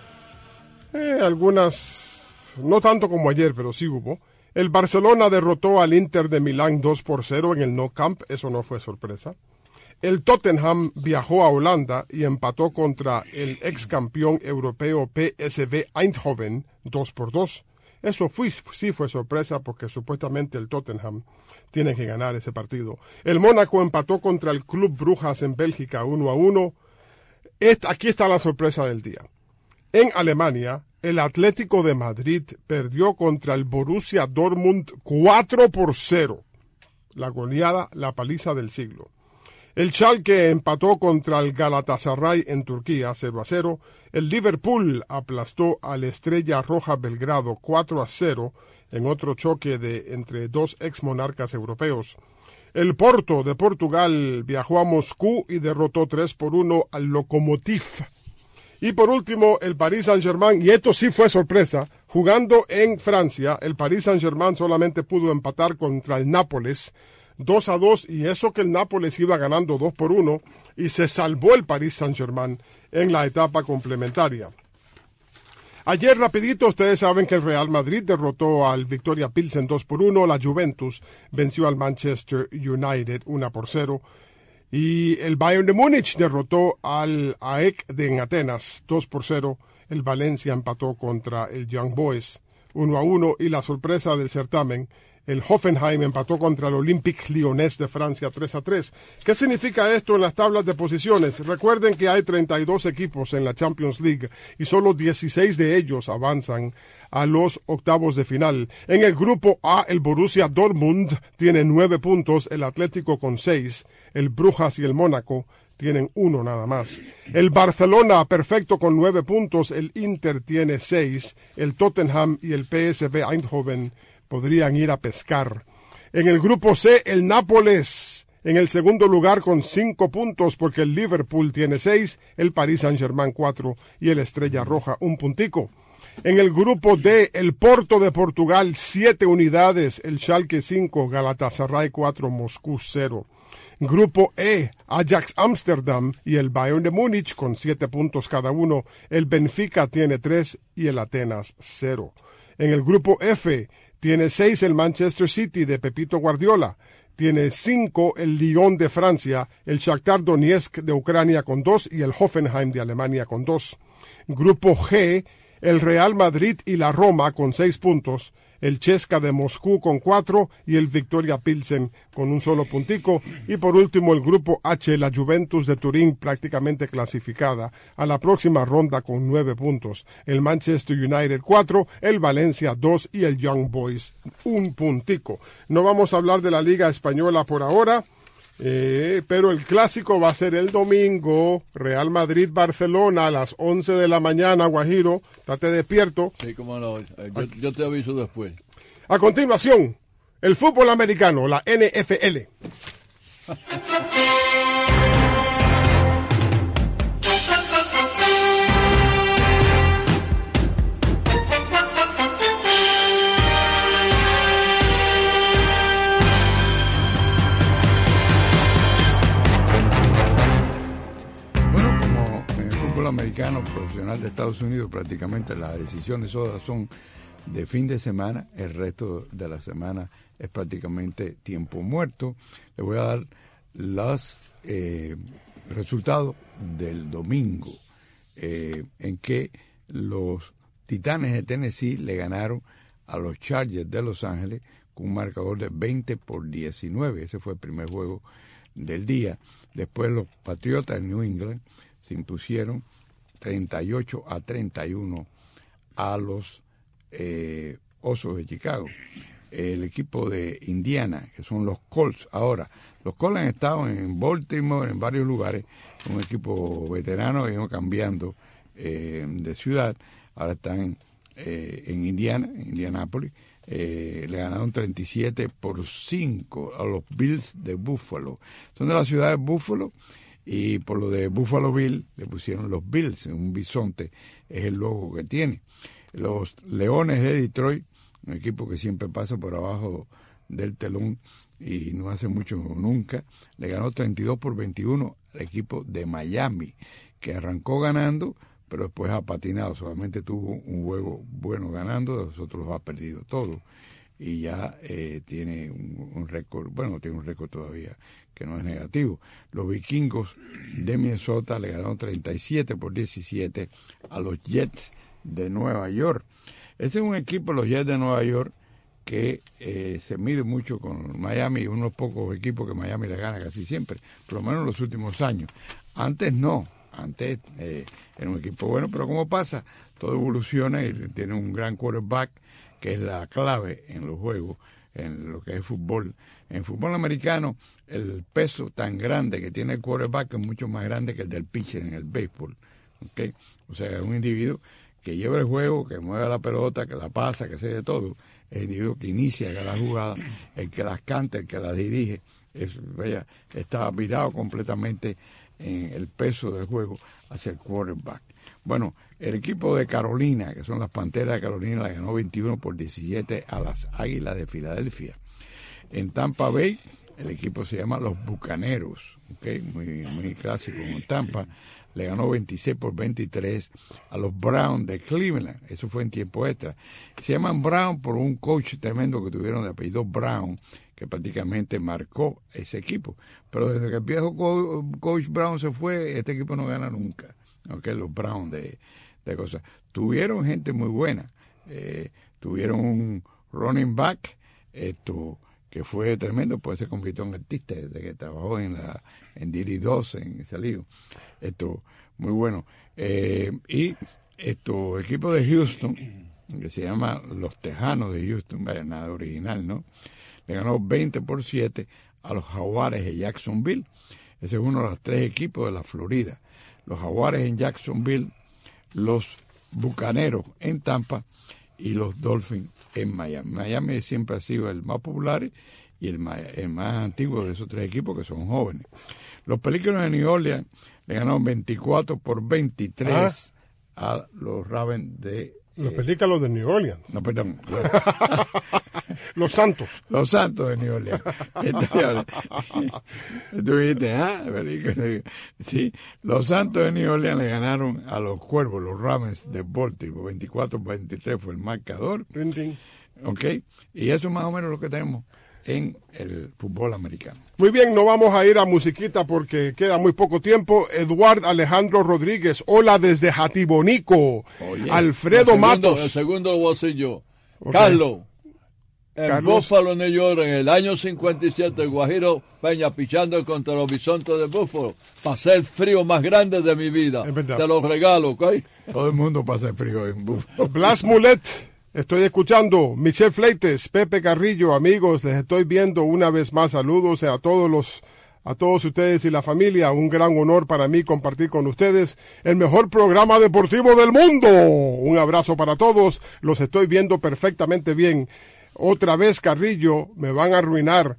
algunas no tanto como ayer, pero sí hubo. El Barcelona derrotó al Inter de Milán 2-0 en el Nou Camp, eso no fue sorpresa. El Tottenham viajó a Holanda y empató contra el ex campeón europeo PSV Eindhoven 2-2. Eso sí fue sorpresa porque supuestamente el Tottenham tiene que ganar ese partido. El Mónaco empató contra el Club Brujas en Bélgica 1-1. Aquí está la sorpresa del día. En Alemania, el Atlético de Madrid perdió contra el Borussia Dortmund 4-0. La goleada, la paliza del siglo. El Schalke empató contra el Galatasaray en Turquía 0-0. El Liverpool aplastó al Estrella Roja Belgrado 4-0 en otro choque entre 2 ex monarcas europeos. El Porto de Portugal viajó a Moscú y derrotó 3-1 al Lokomotiv. Y por último, el Paris Saint-Germain, y esto sí fue sorpresa, jugando en Francia, el Paris Saint-Germain solamente pudo empatar contra el Nápoles 2-2, y eso que el Nápoles iba ganando 2-1, y se salvó el Paris Saint-Germain en la etapa complementaria. Ayer, rapidito, ustedes saben que el Real Madrid derrotó al Victoria Pilsen 2-1, la Juventus venció al Manchester United 1-0, y el Bayern de Múnich derrotó al AEK de Atenas 2-0, el Valencia empató contra el Young Boys 1-1, y la sorpresa del certamen, el Hoffenheim empató contra el Olympique Lyonnais de Francia 3-3. ¿Qué significa esto en las tablas de posiciones? Recuerden que hay 32 equipos en la Champions League y solo 16 de ellos avanzan a los octavos de final. En el grupo A, el Borussia Dortmund tiene 9 puntos, el Atlético con 6, el Brujas y el Mónaco tienen 1 nada más. El Barcelona perfecto con 9 puntos, el Inter tiene 6, el Tottenham y el PSV Eindhoven podrían ir a pescar. En el grupo C, el Nápoles en el segundo lugar con 5 puntos, porque el Liverpool tiene 6, el Paris Saint-Germain 4 y el Estrella Roja 1 puntico. En el grupo D, el Porto de Portugal 7 unidades, el Schalke 5, Galatasaray 4, Moscú 0. Grupo E, Ajax Amsterdam y el Bayern de Múnich con 7 puntos cada uno, el Benfica tiene 3 y el Atenas 0. En el grupo F, tiene 6 el Manchester City de Pepito Guardiola, tiene 5 el Lyon de Francia, el Shakhtar Donetsk de Ucrania con 2 y el Hoffenheim de Alemania con 2. Grupo G, el Real Madrid y la Roma con 6 puntos, el Chesca de Moscú con 4 y el Victoria Pilsen con 1 solo puntico. Y por último el grupo H, la Juventus de Turín prácticamente clasificada a la próxima ronda con 9 puntos, el Manchester United 4, el Valencia 2 y el Young Boys 1 puntico. No vamos a hablar de la Liga Española por ahora, pero el clásico va a ser el domingo, Real Madrid-Barcelona a las 11 de la mañana, Guajiro, estate despierto. Sí, cómo no, yo te aviso después. A continuación, el fútbol americano, la NFL. Americano profesional de Estados Unidos, prácticamente las decisiones todas son de fin de semana, el resto de la semana es prácticamente tiempo muerto. Le voy a dar los resultados del domingo, en que los Titanes de Tennessee le ganaron a los Chargers de Los Ángeles con un marcador de 20-19. Ese fue el primer juego del día. Después los Patriotas de New England se impusieron 38-31 a los Osos de Chicago. El equipo de Indiana, que son los Colts ahora. Los Colts han estado en Baltimore, en varios lugares, un equipo veterano que iban cambiando de ciudad. Ahora están en Indiana, en Indianápolis. Le ganaron 37-5 a los Bills de Buffalo. Son de la ciudad de Buffalo. Y por lo de Buffalo Bill le pusieron los Bills, un bisonte es el logo que tiene. Los Leones de Detroit, un equipo que siempre pasa por abajo del telón y no hace mucho nunca, le ganó 32-21 al equipo de Miami, que arrancó ganando, pero después ha patinado, solamente tuvo un juego bueno ganando, los otros los ha perdido todo. Y ya tiene un récord, bueno, tiene un récord todavía que no es negativo. Los Vikingos de Minnesota le ganaron 37-17 a los Jets de Nueva York. Ese es un equipo, los Jets de Nueva York, que se mide mucho con Miami, unos pocos equipos que Miami le gana casi siempre, por lo menos en los últimos años. Antes no, antes era un equipo bueno, pero como pasa, todo evoluciona y tiene un gran quarterback, que es la clave en los juegos, en lo que es fútbol. En fútbol americano, el peso tan grande que tiene el quarterback es mucho más grande que el del pitcher en el béisbol. ¿Okay? O sea, es un individuo que lleva el juego, que mueve la pelota, que la pasa, que hace de todo. Es el individuo que inicia cada jugada, el que las canta, el que las dirige. Está virado completamente en el peso del juego hacia el quarterback. Bueno, el equipo de Carolina, que son las Panteras de Carolina, le ganó 21-17 a las Águilas de Filadelfia. En Tampa Bay, el equipo se llama los Bucaneros, ¿okay? Muy clásico en Tampa. le ganó 26-23 a los Browns de Cleveland. Eso fue en tiempo extra. Se llaman Brown por un coach tremendo que tuvieron de apellido Brown, que prácticamente marcó ese equipo. Pero desde que el viejo coach Brown se fue, este equipo no gana nunca. Okay, los Browns de cosas. Tuvieron gente muy buena. Tuvieron un running back, que fue tremendo, pues se convirtió en artista desde que trabajó en Diddy 2 en Salido. Muy bueno. Y equipo de Houston, que se llama los Tejanos de Houston, vaya, nada original, ¿no? Le ganó 20-7 a los Jaguares de Jacksonville. Ese es uno de los 3 equipos de la Florida. Los Jaguares en Jacksonville, los Bucaneros en Tampa y los Dolphins en Miami. Miami siempre ha sido el más popular y el más antiguo de esos 3 equipos, que son jóvenes. Los Pelícanos de New Orleans le ganaron 24-23 a los Ravens de... Los Pelícanos de New Orleans. No, perdón. Los Santos. Los Santos de New Orleans. Tú dijiste, sí, los Santos de New Orleans le ganaron a los Cuervos, los Ravens de Baltimore. 24-23 fue el marcador. Ok, y eso es más o menos lo que tenemos en el fútbol americano. Muy bien, no vamos a ir a musiquita porque queda muy poco tiempo. Eduardo Alejandro Rodríguez, hola desde Jatibonico. Oye, Alfredo Matos. El segundo lo voy a hacer yo. Okay. Carlos, en Carlos. Buffalo, New York, en el año 57, el Guajiro Peña pichando contra los Bisontes de Buffalo. Pasé el frío más grande de mi vida. Es verdad. Te lo regalo, ¿ok? Todo el mundo pasa el frío en Buffalo. Blas Mulet, estoy escuchando. Michelle Fleites, Pepe Carrillo, amigos, les estoy viendo una vez más. Saludos a todos ustedes y la familia. Un gran honor para mí compartir con ustedes el mejor programa deportivo del mundo. Un abrazo para todos. Los estoy viendo perfectamente bien. Otra vez, Carrillo, me van a arruinar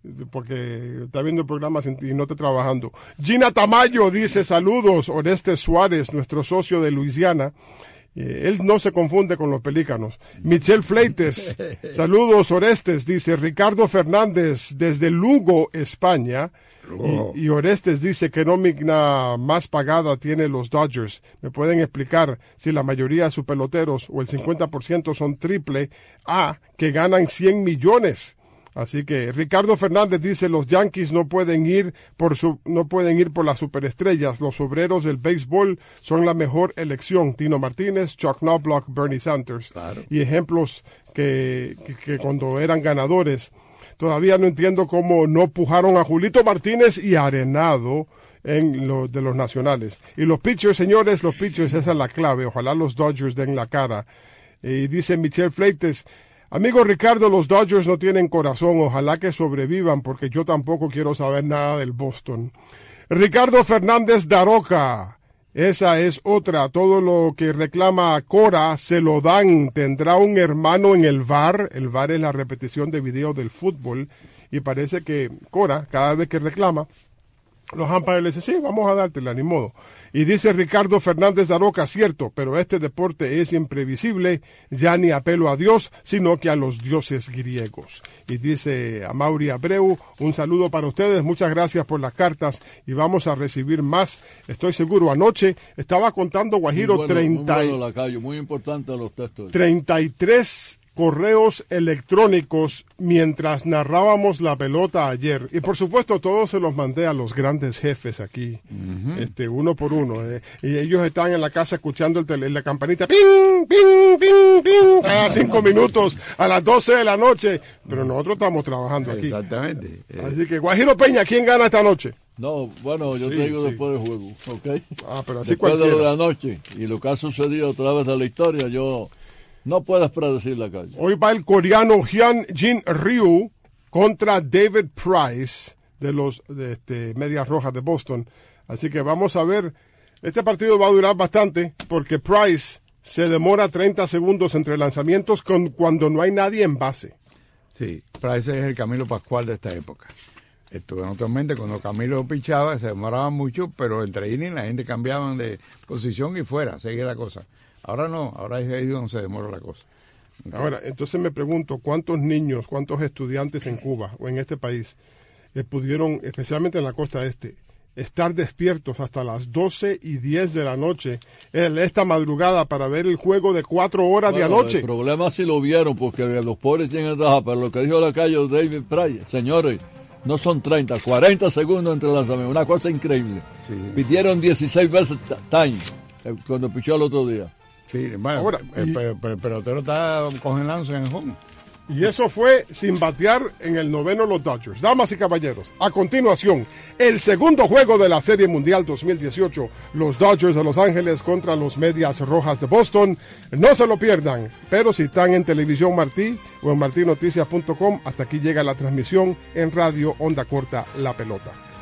porque está viendo el programa y no está trabajando. Gina Tamayo dice saludos. Orestes Suárez, nuestro socio de Luisiana. Él no se confunde con los Pelícanos. Michelle Fleites, saludos Orestes, dice Ricardo Fernández desde Lugo, España. Y Orestes dice que nómina más pagada tiene los Dodgers. ¿Me pueden explicar si la mayoría de sus peloteros o el 50% son triple A que ganan 100 millones? Así que Ricardo Fernández dice los Yankees no pueden ir por las superestrellas. Los obreros del béisbol son la mejor elección. Tino Martínez, Chuck Knobloch, Bernie Sanders. Claro. Y ejemplos que cuando eran ganadores. Todavía no entiendo cómo no pujaron a Julito Martínez y a Arenado de los nacionales. Y los pitchers, señores, los pitchers, esa es la clave. Ojalá los Dodgers den la cara. Y dice Michelle Fleites, amigo Ricardo, los Dodgers no tienen corazón. Ojalá que sobrevivan porque yo tampoco quiero saber nada del Boston. Ricardo Fernández Daroca. Esa es otra. Todo lo que reclama Cora se lo dan. Tendrá un hermano en el VAR. El VAR es la repetición de video del fútbol. Y parece que Cora, cada vez que reclama, los umpires le dicen, sí, vamos a dártela, ni modo. Y dice Ricardo Fernández Daroca, cierto, pero este deporte es imprevisible. Ya ni apelo a Dios, sino que a los dioses griegos. Y dice Amaury Abreu, un saludo para ustedes. Muchas gracias por las cartas y vamos a recibir más. Estoy seguro, anoche estaba contando Guajiro muy bueno, Lacayo, muy importante los textos. 33 correos electrónicos mientras narrábamos la pelota ayer. Y por supuesto todos se los mandé a los grandes jefes aquí, uno por uno. Y ellos están en la casa escuchando la campanita, ping, ping, ping, ping, cada 5 minutos a las 12 de la noche. Pero nosotros estamos trabajando aquí. Exactamente. Así que Guajiro Peña, ¿quién gana esta noche? No, bueno, yo te digo después del juego, ¿ok? Pero así después cualquiera. de la noche y lo que ha sucedido a través de la historia, yo... No puedes predecir la calle. Hoy va el coreano Hyun Jin Ryu contra David Price de los Medias Rojas de Boston. Así que vamos a ver. Este partido va a durar bastante porque Price se demora 30 segundos entre lanzamientos cuando no hay nadie en base. Sí, Price es el Camilo Pascual de esta época. Naturalmente, cuando Camilo pichaba se demoraba mucho, pero entre innings la gente cambiaban de posición y fuera, seguía la cosa. Ahora no, ahora es ahí donde se demora la cosa. Ahora, entonces me pregunto, ¿cuántos niños, cuántos estudiantes en Cuba o en este país pudieron, especialmente en la costa este, estar despiertos hasta las 12:10 de la noche esta madrugada para ver el juego de 4 horas de anoche. El problema sí lo vieron porque los pobres tienen que trabajar, pero lo que dijo la calle David Pryor, señores, no son 30, 40 segundos entre lanzamientos, una cosa increíble. Sí. Pidieron 16 veces time cuando pichó el otro día. Sí, bueno, ahora, pero el pelotero está congelándose en home. Y eso fue sin batear en el noveno los Dodgers. Damas y caballeros, a continuación, el segundo juego de la Serie Mundial 2018, los Dodgers de Los Ángeles contra los Medias Rojas de Boston. No se lo pierdan, pero si están en Televisión Martí o en martinoticias.com, hasta aquí llega la transmisión en Radio Onda Corta La Pelota.